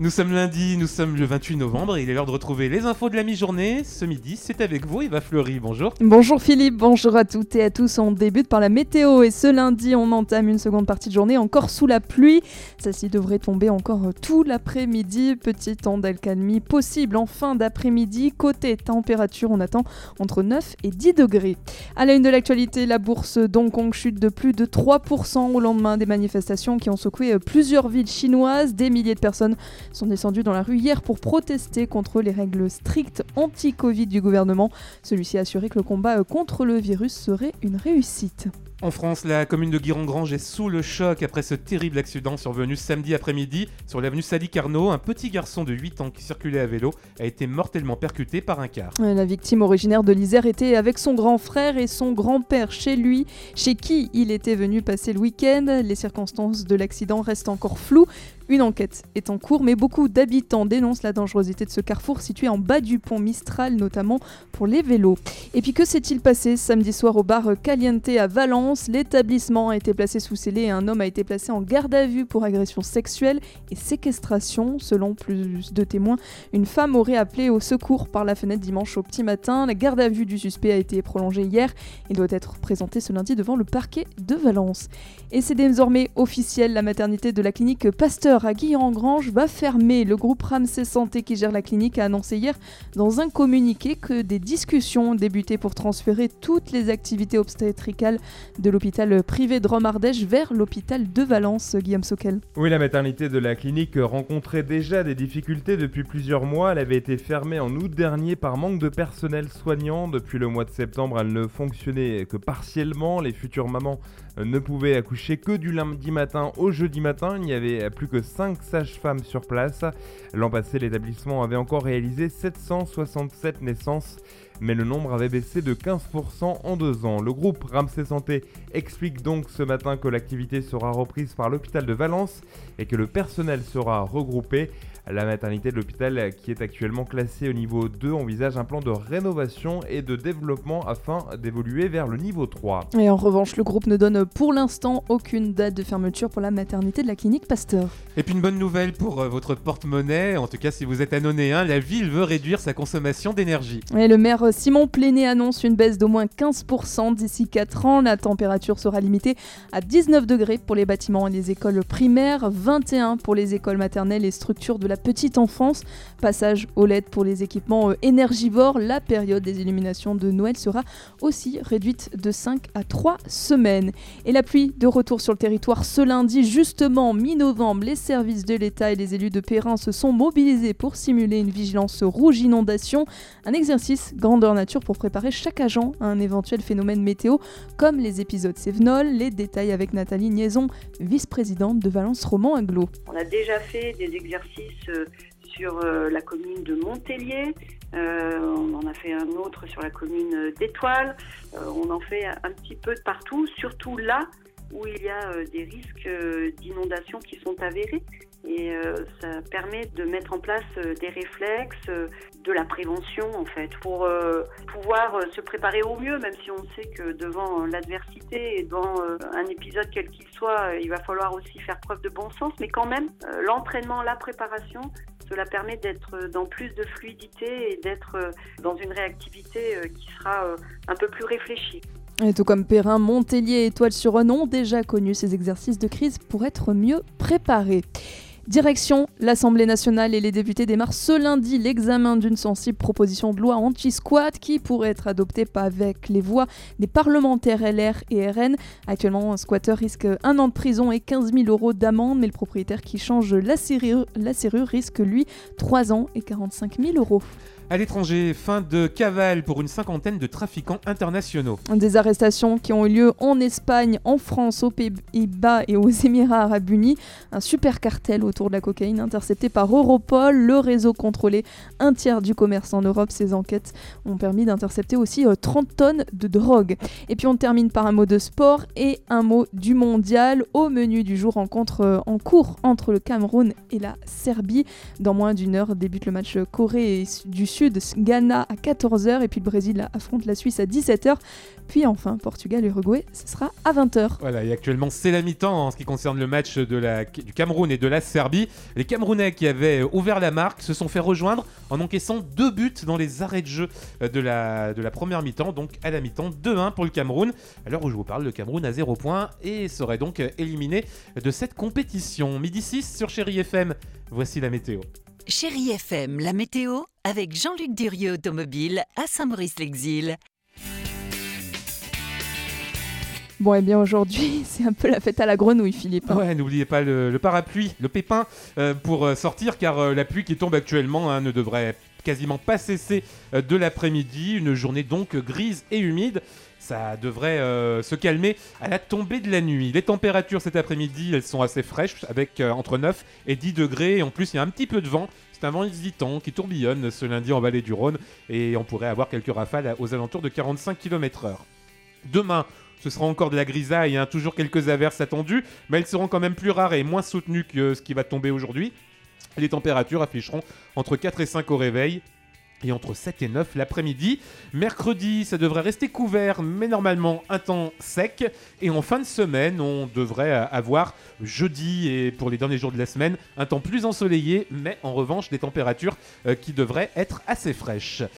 Nous sommes lundi, nous sommes le 28 novembre et il est l'heure de retrouver les infos de la mi-journée. Ce midi, c'est avec vous, Eva Fleury. Bonjour. Bonjour Philippe, bonjour à toutes et à tous. On débute par la météo et ce lundi, on entame une seconde partie de journée encore sous la pluie. Celle-ci devrait tomber encore tout l'après-midi. Petit temps d'accalmie possible en fin d'après-midi. Côté température, on attend entre 9 et 10 degrés. À la une de l'actualité, la bourse d'Hong Kong chute de plus de 3% au lendemain des manifestations qui ont secoué plusieurs villes chinoises. Des milliers de personnes sont descendus dans la rue hier pour protester contre les règles strictes anti-Covid du gouvernement. Celui-ci a assuré que le combat contre le virus serait une réussite. En France, la commune de Guiron-Grange est sous le choc après ce terrible accident survenu samedi après-midi sur l'avenue Sadi Carnot. Un petit garçon de 8 ans qui circulait à vélo a été mortellement percuté par un car. La victime originaire de l'Isère était avec son grand frère et son grand-père chez lui, chez qui il était venu passer le week-end. Les circonstances de l'accident restent encore floues. Une enquête est en cours, mais beaucoup d'habitants dénoncent la dangerosité de ce carrefour situé en bas du pont Mistral, notamment pour les vélos. Et puis que s'est-il passé samedi soir au bar Caliente à Valence ? L'établissement a été placé sous scellé et un homme a été placé en garde à vue pour agression sexuelle et séquestration. Selon plus de témoins, une femme aurait appelé au secours par la fenêtre dimanche au petit matin. La garde à vue du suspect a été prolongée hier. Il doit être présenté ce lundi devant le parquet de Valence. Et c'est désormais officiel, la maternité de la clinique Pasteur à Guiron-Grange va fermer. Le groupe Ramsay Santé qui gère la clinique a annoncé hier dans un communiqué que des discussions ont débuté pour transférer toutes les activités obstétricales de l'hôpital privé de Rome-Ardèche vers l'hôpital de Valence. Guillaume Soquel. Oui, la maternité de la clinique rencontrait déjà des difficultés depuis plusieurs mois. Elle avait été fermée en août dernier par manque de personnel soignant. Depuis le mois de septembre, elle ne fonctionnait que partiellement. Les futures mamans ne pouvaient accoucher que du lundi matin au jeudi matin. Il n'y avait plus que 5 sages-femmes sur place. L'an passé, l'établissement avait encore réalisé 767 naissances, mais le nombre avait baissé de 15% en 2 ans. Le groupe Ramsay Santé explique donc ce matin que l'activité sera reprise par l'hôpital de Valence et que le personnel sera regroupé. La maternité de l'hôpital, qui est actuellement classée au niveau 2, envisage un plan de rénovation et de développement afin d'évoluer vers le niveau 3. Et en revanche, le groupe ne donne pour l'instant aucune date de fermeture pour la maternité de la clinique Pasteur. Et puis une bonne nouvelle pour votre porte-monnaie, en tout cas si vous êtes anonéen, la ville veut réduire sa consommation d'énergie. Et le maire Simon Pléné annonce une baisse d'au moins 15% d'ici 4 ans. La température sera limitée à 19 degrés pour les bâtiments et les écoles primaires, 21 pour les écoles maternelles et structures de la petite enfance. Passage au LED pour les équipements énergivores. La période des illuminations de Noël sera aussi réduite de 5 à 3 semaines. Et la pluie de retour sur le territoire ce lundi, justement mi-novembre, les services de l'État et les élus de Perrin se sont mobilisés pour simuler une vigilance rouge inondation. Un exercice grandeur nature pour préparer chaque agent à un éventuel phénomène météo comme les épisodes Cévenol. Les détails avec Nathalie Niaison, vice-présidente de Valence Roman Agglo. On a déjà fait des exercices sur la commune de Montélier, on en a fait un autre sur la commune d'Étoile, on en fait un petit peu de partout, surtout là où il y a des risques d'inondation qui sont avérés. Et ça permet de mettre en place des réflexes, de la prévention en fait, pour pouvoir se préparer au mieux, même si on sait que devant l'adversité et devant un épisode quel qu'il soit, il va falloir aussi faire preuve de bon sens, mais quand même, l'entraînement, la préparation, cela permet d'être dans plus de fluidité et d'être dans une réactivité qui sera un peu plus réfléchie. Et tout comme Perrin, Montélier et Étoile-sur-Rhône ont déjà connu ces exercices de crise pour être mieux préparés. Direction l'Assemblée nationale et les députés démarrent ce lundi l'examen d'une sensible proposition de loi anti-squat qui pourrait être adoptée avec les voix des parlementaires LR et RN. Actuellement, un squatteur risque 1 an de prison et 15 000 € d'amende, mais le propriétaire qui change la serrure risque, lui, 3 ans et 45 000 €. À l'étranger, fin de cavale pour une 50aine de trafiquants internationaux. Des arrestations qui ont eu lieu en Espagne, en France, aux Pays-Bas et aux Émirats Arabes Unis. Un super cartel autour de la cocaïne intercepté par Europol. Le réseau contrôlait un tiers du commerce en Europe. Ces enquêtes ont permis d'intercepter aussi 30 tonnes de drogue. Et puis on termine par un mot de sport et un mot du mondial. Au menu du jour, rencontre en cours entre le Cameroun et la Serbie. Dans moins d'1 heure débute le match Corée du Sud, Ghana à 14h, et puis le Brésil affronte la Suisse à 17h, puis enfin Portugal-Uruguay, ce sera à 20h. Voilà, et actuellement c'est la mi-temps en ce qui concerne le match du Cameroun et de la Serbie. Les Camerounais qui avaient ouvert la marque se sont fait rejoindre en encaissant 2 buts dans les arrêts de jeu de la première mi-temps, donc à la mi-temps 2-1 pour le Cameroun. À l'heure où je vous parle, le Cameroun a 0 points et serait donc éliminé de cette compétition. Midi 6 sur Chéri FM, voici la météo. Chéri FM, la météo, avec Jean-Luc Durieux Automobile à Saint-Maurice-l'Exil. Bon, et bien aujourd'hui, c'est un peu la fête à la grenouille, Philippe. Ouais, n'oubliez pas le parapluie, le pépin pour sortir, car la pluie qui tombe actuellement ne devrait quasiment pas cesser de l'après-midi. Une journée donc grise et humide. Ça devrait se calmer à la tombée de la nuit. Les températures cet après-midi, elles sont assez fraîches, avec entre 9 et 10 degrés. Et en plus, il y a un petit peu de vent. C'est un vent hésitant qui tourbillonne ce lundi en vallée du Rhône. Et on pourrait avoir quelques rafales aux alentours de 45 km/h. Demain, ce sera encore de la grisaille, toujours quelques averses attendues, mais elles seront quand même plus rares et moins soutenues que ce qui va tomber aujourd'hui. Les températures afficheront entre 4 et 5 au réveil et entre 7 et 9 l'après-midi. Mercredi, ça devrait rester couvert, mais normalement un temps sec. Et en fin de semaine, on devrait avoir jeudi et pour les derniers jours de la semaine, un temps plus ensoleillé, mais en revanche des températures qui devraient être assez fraîches.